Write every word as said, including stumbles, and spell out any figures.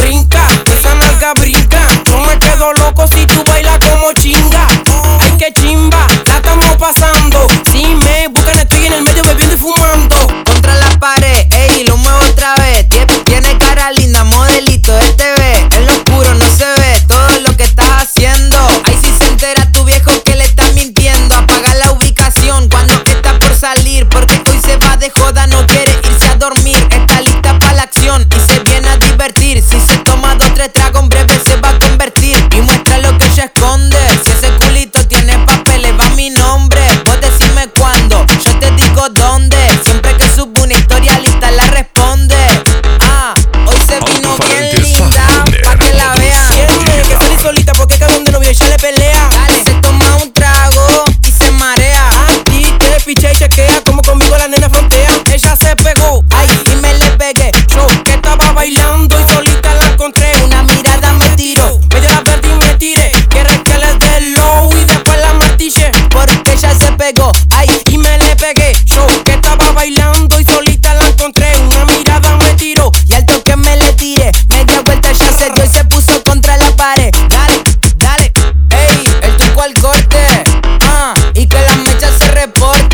brinca, esa nalga brinca. Yo me quedo loco si tú bailas como chinga. Ay, que chimba, la estamos pasando. Si me buscan estoy en el medio bebiendo y fumando. Contra la pared, ey, lo muevo otra vez. Tiene cara linda, modelito de T V. En lo oscuro no se ve todo lo que estás haciendo. Ahí sí se entera tu viejo que le está mintiendo. Apaga la ubicación cuando está por salir, porque hoy se va de joda, no quiere irse a dormir. Está lista para la acción y se viene a divertir. Si se toma dos, tres tragos, en breve se va a convertir. Y muestra lo que ella esconde. Si ese culito tiene papeles, va mi nombre. Vos decime cuándo, yo te digo dónde. Siempre que subo una historia lista la responde. Ah, hoy se vino bien linda, pa' que la vean. Siempre que salí solita porque cabrón de novio ella le pelea. Dale, se toma un trago y se marea. A ti te piché y chequea como conmigo la nena frontea. Ella se pegó, Ay, y me le pegué. yo que estaba bailando y solita la encontré. Una mirada me tiró, Medio la perdí y me tiré. Quiere que le dé low y después la martillé. porque ella se pegó. Ay, Y me le pegué, yo que estaba bailando y solita la encontré. Una mirada me tiró. y al toque me le tiré. Media vuelta ya se dio y se puso contra la pared. Dale, dale, ey, el truco al corte. Ah, y que las mechas se reporten.